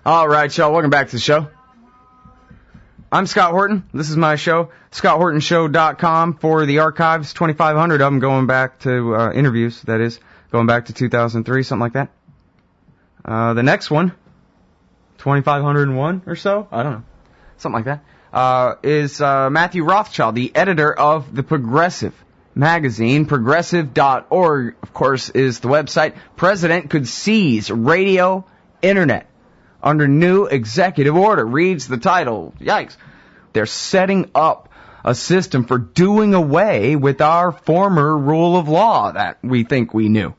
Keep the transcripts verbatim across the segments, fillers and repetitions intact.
All right, y'all, welcome back to the show. I'm Scott Horton. This is my show, scott horton show dot com for the archives, twenty-five hundred of them going back to uh, interviews, that is, going back to two thousand three, something like that. Uh, the next one, twenty-five oh one or so, I don't know, something like that, uh, is uh, Matthew Rothschild, the editor of The Progressive magazine. Progressive dot org, of course, is the website. President could seize radio, internet under new executive order. Reads the title. Yikes. They're setting up a system for doing away with our former rule of law that we think we knew.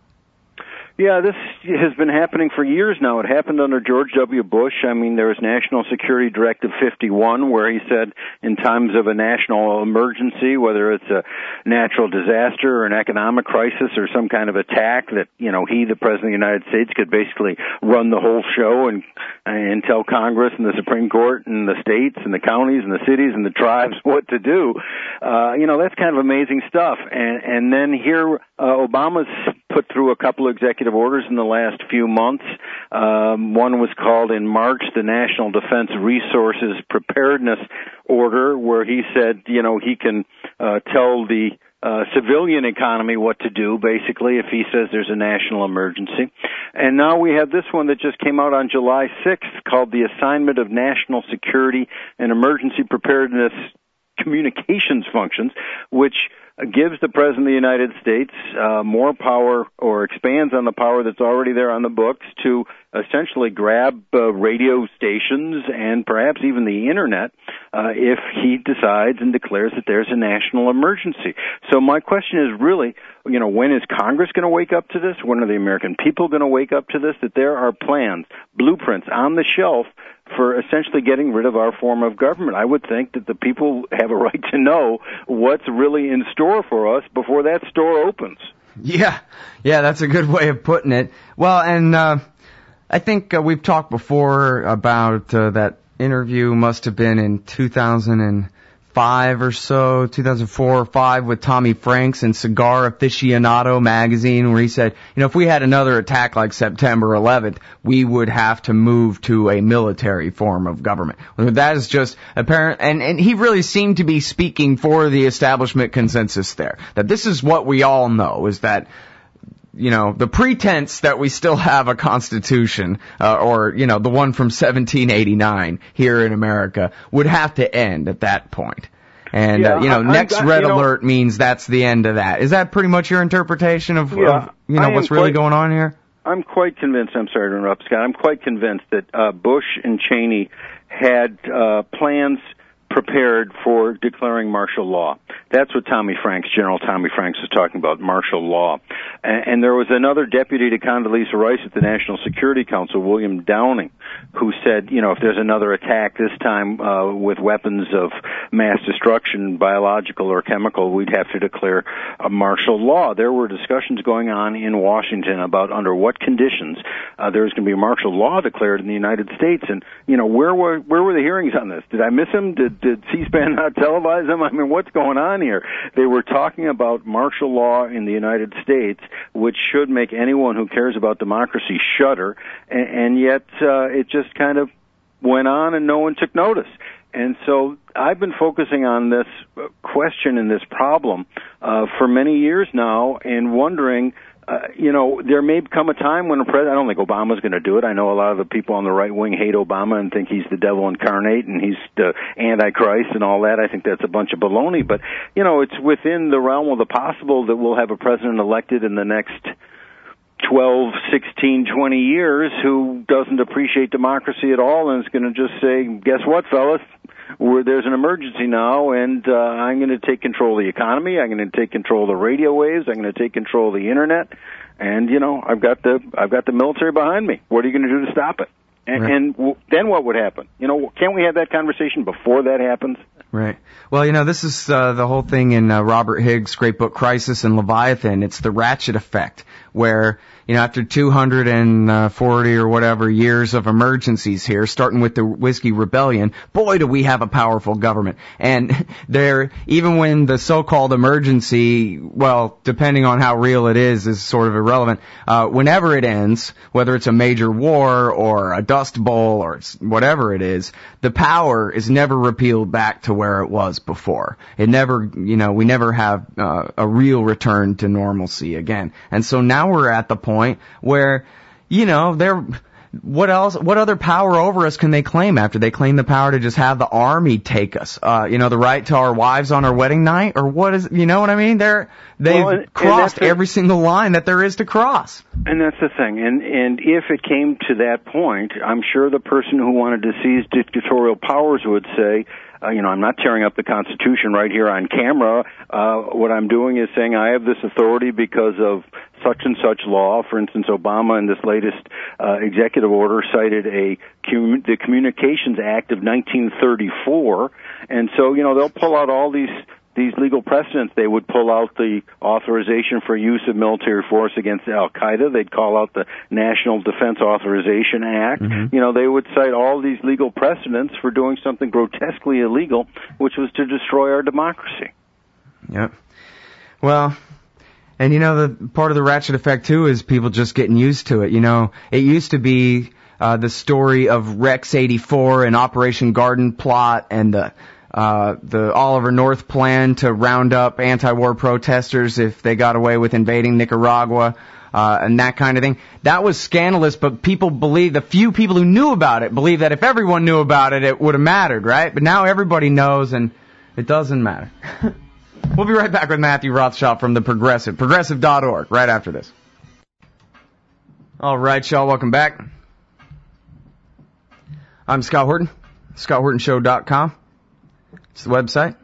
Yeah, this has been happening for years now. It happened under George W. Bush. I mean, there was National Security Directive fifty-one, where he said in times of a national emergency, whether it's a natural disaster or an economic crisis or some kind of attack, that, you know, he, the President of the United States, could basically run the whole show and and tell Congress and the Supreme Court and the states and the counties and the cities and the tribes what to do. Uh, you know, that's kind of amazing stuff. And, and then here, uh, Obama's put through a couple of executive orders in the last few months. Um, one was called in March the National Defense Resources Preparedness Order, where he said, you know, he can uh, tell the uh, civilian economy what to do, basically, if he says there's a national emergency. And now we have this one that just came out on July sixth called the Assignment of National Security and Emergency Preparedness Communications Functions, which gives the President of the United States uh, more power, or expands on the power that's already there on the books, to essentially grab uh, radio stations and perhaps even the Internet uh, if he decides and declares that there's a national emergency. So my question is really, you know, when is Congress going to wake up to this? When are the American people going to wake up to this? That there are plans, blueprints on the shelf for essentially getting rid of our form of government. I would think that the people have a right to know what's really in store for us before that store opens. Yeah, yeah, that's a good way of putting it. Well, and uh, I think uh, we've talked before about uh, that interview must have been in two thousand five or so, two thousand four or five, with Tommy Franks in Cigar Aficionado magazine, where he said, you know, if we had another attack like September eleventh, we would have to move to a military form of government. That is just apparent, and, and he really seemed to be speaking for the establishment consensus there, that this is what we all know, is that, you know, the pretense that we still have a constitution, uh, or, you know, the one from seventeen eighty-nine here in America, would have to end at that point. And, yeah, uh, you know, I, next I, red you know, alert means that's the end of that. Is that pretty much your interpretation of, yeah, of you know, what's really quite, going on here? I'm quite convinced, I'm sorry to interrupt, Scott, I'm quite convinced that uh, Bush and Cheney had uh, plans prepared for declaring martial law. That's what Tommy Franks, General Tommy Franks, was talking about, martial law. And, and there was another deputy to Condoleezza Rice at the National Security Council, William Downing, who said, you know, if there's another attack, this time uh, with weapons of mass destruction, biological or chemical, we'd have to declare a martial law. There were discussions going on in Washington about under what conditions uh, there was going to be a martial law declared in the United States. And, you know, where were where were the hearings on this? Did I miss them? Did Did C-SPAN not televise them? I mean, what's going on here? They were talking about martial law in the United States, which should make anyone who cares about democracy shudder, and, and yet uh, it just kind of went on and no one took notice. And so I've been focusing on this question and this problem uh, for many years now, and wondering, Uh, you know, there may come a time when a president, I don't think Obama's going to do it. I know a lot of the people on the right wing hate Obama and think he's the devil incarnate and he's the Antichrist and all that. I think that's a bunch of baloney. But, you know, it's within the realm of the possible that we'll have a president elected in the next twelve, sixteen, twenty years who doesn't appreciate democracy at all and is going to just say, guess what, fellas? Where there's an emergency now, and uh, I'm going to take control of the economy. I'm going to take control of the radio waves. I'm going to take control of the internet, and you know, I've got the I've got the military behind me. What are you going to do to stop it? And, right. and w- then what would happen? You know, can't we have that conversation before that happens? Right. Well, you know, this is uh, the whole thing in uh, Robert Higgs' great book, Crisis and Leviathan. It's the ratchet effect, where, you know, after two hundred forty or whatever years of emergencies here, starting with the Whiskey Rebellion, boy, do we have a powerful government. And there, even when the so-called emergency, well, depending on how real it is, is sort of irrelevant, uh, whenever it ends, whether it's a major war or a dust bowl or whatever it is, the power is never repealed back to where it was before. It never, you know, we never have uh, a real return to normalcy again. And so now we're at the point where, you know, they're, what else, what other power over us can they claim after they claim the power to just have the army take us? Uh, you know, the right to our wives on our wedding night? Or what is, you know what I mean? They're, they've well, and, crossed and every single line that there is to cross. And that's the thing. And, and if it came to that point, I'm sure the person who wanted to seize dictatorial powers would say, Uh, you know, I'm not tearing up the Constitution right here on camera. Uh, what I'm doing is saying I have this authority because of such and such law. For instance, Obama in this latest uh, executive order cited a commun- the Communications Act of nineteen thirty-four. And so, you know, they'll pull out all these these legal precedents. They would pull out the authorization for use of military force against Al-Qaeda. They'd call out the National Defense Authorization Act. Mm-hmm. You know, they would cite all these legal precedents for doing something grotesquely illegal, which was to destroy our democracy. Yep. Well, and you know, the part of the ratchet effect, too, is people just getting used to it. You know, it used to be uh, the story of Rex eighty-four and Operation Garden Plot and the Uh, the Oliver North plan to round up anti-war protesters if they got away with invading Nicaragua, uh, and that kind of thing. That was scandalous, but people believe, the few people who knew about it, believe that if everyone knew about it, it would have mattered, right? But now everybody knows, and it doesn't matter. We'll be right back with Matthew Rothschild from The Progressive, progressive dot org, right after this. All right, y'all, welcome back. I'm Scott Horton, scott horton show dot com. It's the website.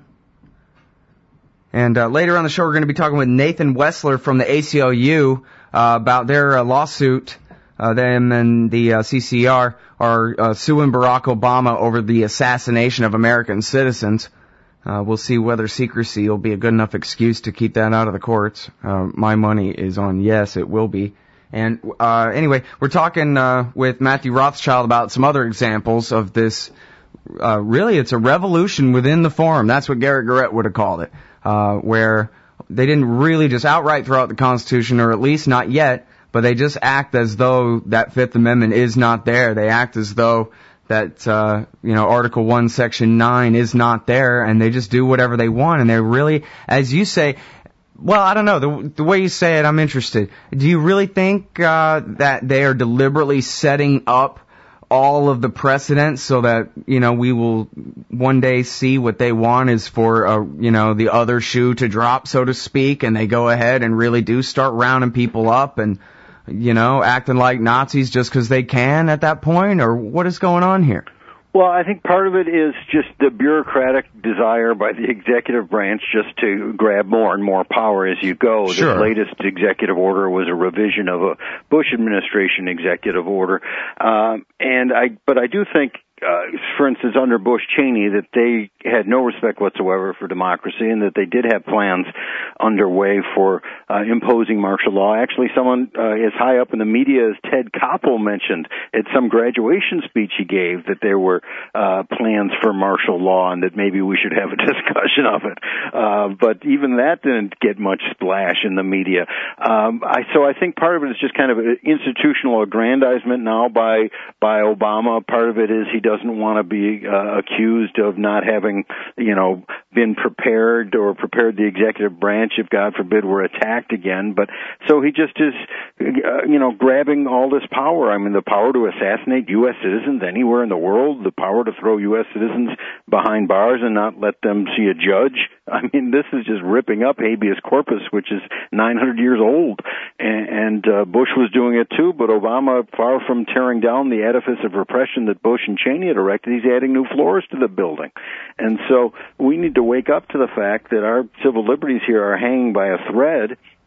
And uh, later on the show, we're going to be talking with Nathan Wessler from the A C L U uh, about their uh, lawsuit. Uh, them and the uh, C C R are uh, suing Barack Obama over the assassination of American citizens. Uh, we'll see whether secrecy will be a good enough excuse to keep that out of the courts. Uh, my money is on yes, it will be. And uh, anyway, we're talking uh, with Matthew Rothschild about some other examples of this. Uh, really, it's a revolution within the forum. That's what Garrett Garrett would have called it, uh, where they didn't really just outright throw out the Constitution, or at least not yet, but they just act as though that Fifth Amendment is not there. They act as though that, uh, you know, Article one, Section nine is not there, and they just do whatever they want, and they're really, as you say, well, I don't know, the, the way you say it, I'm interested. Do you really think uh, that they are deliberately setting up all of the precedents so that, you know, we will one day see what they want is for, uh, you know, the other shoe to drop, so to speak, and they go ahead and really do start rounding people up and, you know, acting like Nazis just because they can at that point? Or what is going on here? Well, I think part of it is just the bureaucratic desire by the executive branch just to grab more and more power as you go. Sure. This latest executive order was a revision of a Bush administration executive order. Um, and I, but I do think, Uh, for instance, under Bush Cheney, that they had no respect whatsoever for democracy, and that they did have plans underway for uh, imposing martial law. Actually, someone uh, as high up in the media as Ted Koppel mentioned at some graduation speech he gave that there were uh, plans for martial law, and that maybe we should have a discussion of it. Uh, but even that didn't get much splash in the media. Um, I, so I think part of it is just kind of an institutional aggrandizement now by by Obama. Part of it is he doesn't want to be uh, accused of not having, you know, been prepared or prepared the executive branch if, God forbid, we're attacked again. But so he just is, uh, you know, grabbing all this power. I mean, the power to assassinate U S citizens anywhere in the world, the power to throw U S citizens behind bars and not let them see a judge. I mean, this is just ripping up habeas corpus, which is nine hundred years old. And, and uh, Bush was doing it too, but Obama, far from tearing down the edifice of repression that Bush and Cheney had erected, he's adding new floors to the building. And so we need to wake up to the fact that our civil liberties here are hanging by a thread,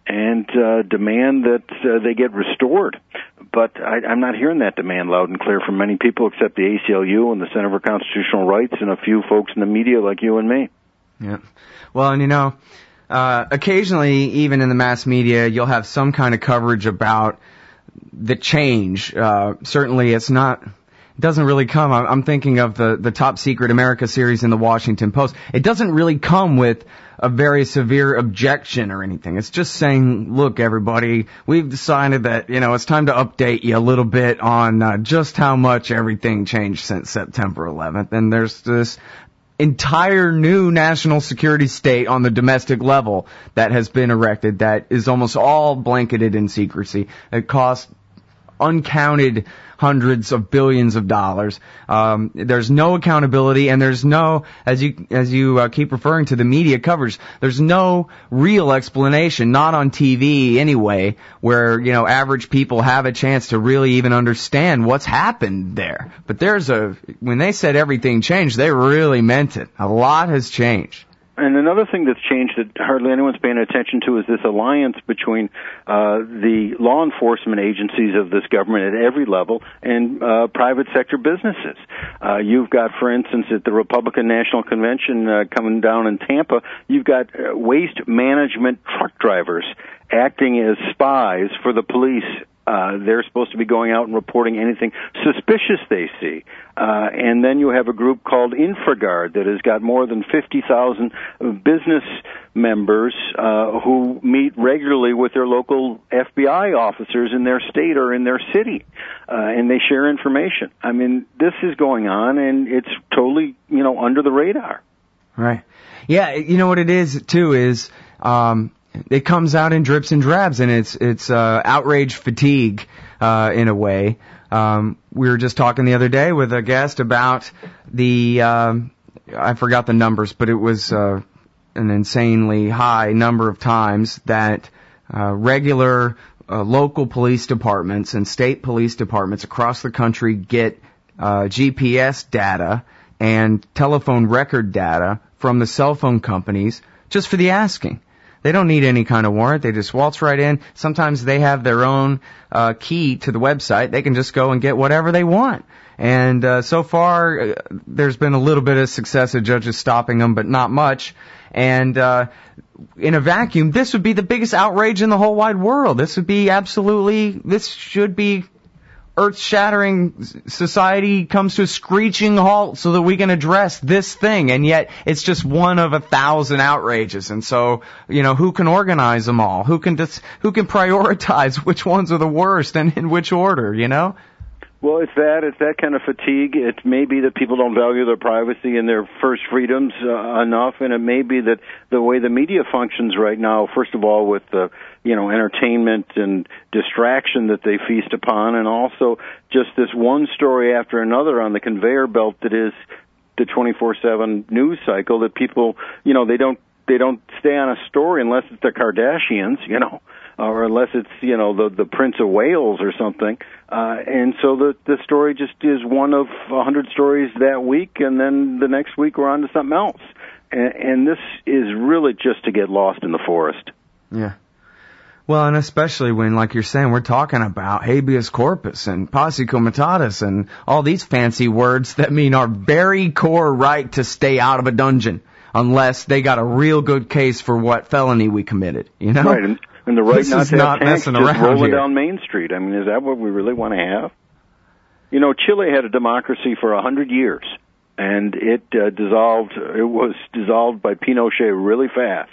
and uh, demand that uh, they get restored. But I, I'm not hearing that demand loud and clear from many people except the A C L U and the Center for Constitutional Rights and a few folks in the media like you and me. Yeah. Well, and you know, uh, occasionally, even in the mass media, you'll have some kind of coverage about the change. Uh, certainly it's not, it doesn't really come. I'm thinking of the, the Top Secret America series in the Washington Post. It doesn't really come with a very severe objection or anything. It's just saying, look, everybody, we've decided that, you know, it's time to update you a little bit on uh, just how much everything changed since September eleventh. And there's this entire new national security state on the domestic level that has been erected that is almost all blanketed in secrecy. It costs uncounted hundreds of billions of dollars. Um, there's no accountability, and there's no, as you as you uh, keep referring to the media coverage, there's no real explanation, not on T V anyway, where, you know, average people have a chance to really even understand what's happened there. But there's a, when they said everything changed, they really meant it. A lot has changed. And another thing that's changed that hardly anyone's paying attention to is this alliance between uh, the law enforcement agencies of this government at every level and uh, private sector businesses. Uh, you've got, for instance, at the Republican National Convention uh, coming down in Tampa, you've got uh, waste management truck drivers acting as spies for the police. Uh, they're supposed to be going out and reporting anything suspicious they see. Uh, and then you have a group called InfraGard that has got more than fifty thousand business members uh, who meet regularly with their local F B I officers in their state or in their city, uh, and they share information. I mean, this is going on, and it's totally, you know, under the radar. Right. Yeah, you know what it is, too, is... Um it comes out in drips and drabs, and it's it's uh, outrage fatigue uh, in a way. Um, we were just talking the other day with a guest about the um, I forgot the numbers, but it was uh, an insanely high number of times that uh, regular uh, local police departments and state police departments across the country get uh, G P S data and telephone record data from the cell phone companies just for the asking. They don't need any kind of warrant. They just waltz right in. Sometimes they have their own uh, key to the website. They can just go and get whatever they want. And uh, so far, uh, there's been a little bit of success of judges stopping them, but not much. And uh, in a vacuum, this would be the biggest outrage in the whole wide world. This would be absolutely, this should be earth-shattering. Society comes to a screeching halt so that we can address this thing, and yet it's just one of a thousand outrages. And so, you know, who can organize them all? Who can dis- who can prioritize which ones are the worst and in which order, you know? Well, it's that. It's that kind of fatigue. It may be that people don't value their privacy and their first freedoms uh, enough, and it may be that the way the media functions right now, first of all, with the, you know, entertainment and distraction that they feast upon, and also just this one story after another on the conveyor belt that is the twenty-four seven news cycle, that people, you know, they don't they don't stay on a story unless it's the Kardashians, you know, or unless it's, you know, the the Prince of Wales or something. Uh, and so the the story just is one of a hundred stories that week, and then the next week we're on to something else. And, and this is really just to get lost in the forest. Yeah. Well, and especially when, like you're saying, we're talking about habeas corpus and posse comitatus and all these fancy words that mean our very core right to stay out of a dungeon unless they got a real good case for what felony we committed, you know? Right, and, and the right this not is to not have tanks messing just around rolling here. down Main Street. I mean, is that what we really want to have? You know, Chile had a democracy for a hundred years, and it uh, dissolved. It was dissolved by Pinochet really fast.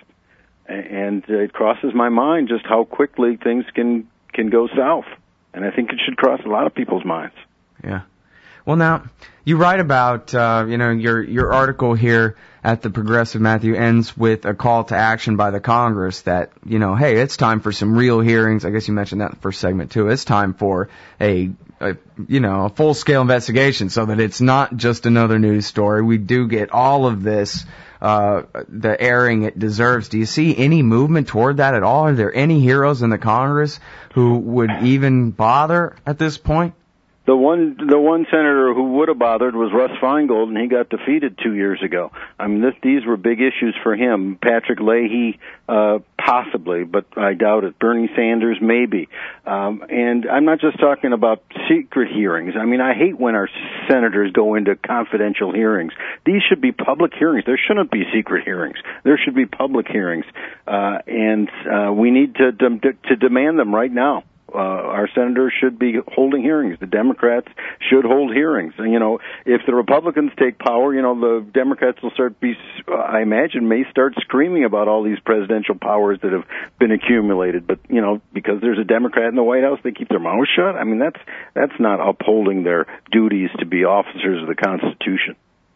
And it crosses my mind just how quickly things can can go south. And I think it should cross a lot of people's minds. Yeah. Well, now, you write about, uh, you know, your your article here at the Progressive, Matthew, ends with a call to action by the Congress that, you know, hey, it's time for some real hearings. I guess you mentioned that in the first segment, too. It's time for a, a you know, a full-scale investigation so that it's not just another news story. We do get all of this Uh, the airing it deserves. Do you see any movement toward that at all? Are there any heroes in the Congress who would even bother at this point? The one, the one senator who would have bothered was Russ Feingold, and he got defeated two years ago. I mean, this, these were big issues for him. Patrick Leahy uh, possibly, but I doubt it. Bernie Sanders, maybe. Um, and I'm not just talking about secret hearings. I mean, I hate when our senators go into confidential hearings. These should be public hearings. There shouldn't be secret hearings. There should be public hearings. Uh, and uh, we need to, de- to demand them right now. Uh, our senators should be holding hearings. The Democrats should hold hearings. And, you know, if the Republicans take power, you know, the Democrats will start be, uh, I imagine, may start screaming about all these presidential powers that have been accumulated. But, you know, because there's a Democrat in the White House, they keep their mouths shut. I mean, that's that's not upholding their duties to be officers of the Constitution.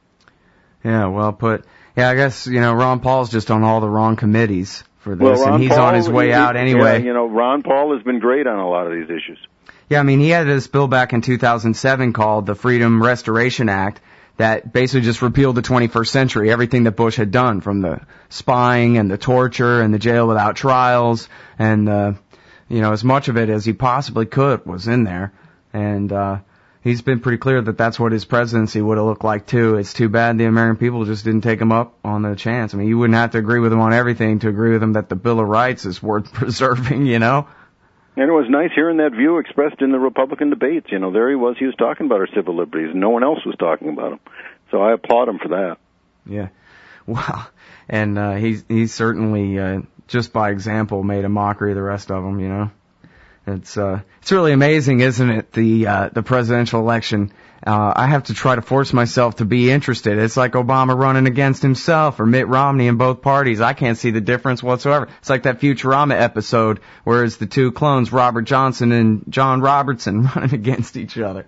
Yeah, well put. Yeah, I guess, you know, Ron Paul's just on all the wrong committees for this, well, and he's Paul, on his way he, out anyway. Yeah, you know, Ron Paul has been great on a lot of these issues. Yeah, I mean, he had this bill back in two thousand seven called the Freedom Restoration Act that basically just repealed the twenty-first century, everything that Bush had done, from the spying and the torture and the jail without trials, and, uh, you know, as much of it as he possibly could was in there. And, uh, he's been pretty clear that that's what his presidency would have looked like, too. It's too bad the American people just didn't take him up on the chance. I mean, you wouldn't have to agree with him on everything to agree with him that the Bill of Rights is worth preserving, you know? And it was nice hearing that view expressed in the Republican debates. You know, there he was. He was talking about our civil liberties, and no one else was talking about them. So I applaud him for that. Yeah. Wow. And uh, he's, he's certainly, uh, just by example, made a mockery of the rest of them, you know? It's uh, it's really amazing, isn't it? The uh, the presidential election. Uh, I have to try to force myself to be interested. It's like Obama running against himself, or Mitt Romney in both parties. I can't see the difference whatsoever. It's like that Futurama episode where it's the two clones, Robert Johnson and John Robertson, running against each other.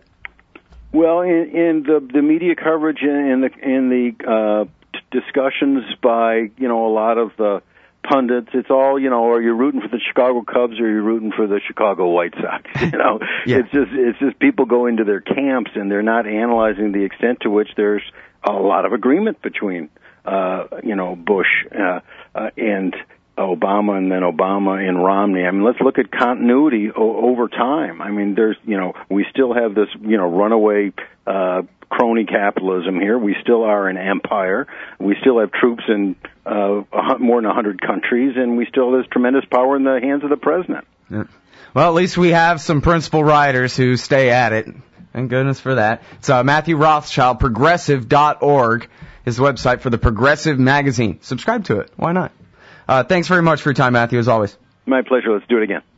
Well, in, in the the media coverage and the in the uh, t- discussions by you know a lot of the pundits, it's all, you know, are you rooting for the Chicago Cubs or are you rooting for the Chicago White Sox? You know, yeah. it's just it's just people go into their camps and they're not analyzing the extent to which there's a lot of agreement between, uh, you know, Bush uh, uh, and Obama, and then Obama and Romney. I mean, let's look at continuity o- over time. I mean, there's, you know, we still have this, you know, runaway uh, crony capitalism here. We still are an empire. We still have troops in uh, more than one hundred countries, and we still have this tremendous power in the hands of the president. Yeah. Well, at least we have some principal writers who stay at it. Thank goodness for that. It's uh, Matthew Rothschild, progressive dot org, his website for the Progressive magazine. Subscribe to it. Why not? Uh, thanks very much for your time, Matthew, as always. My pleasure. Let's do it again.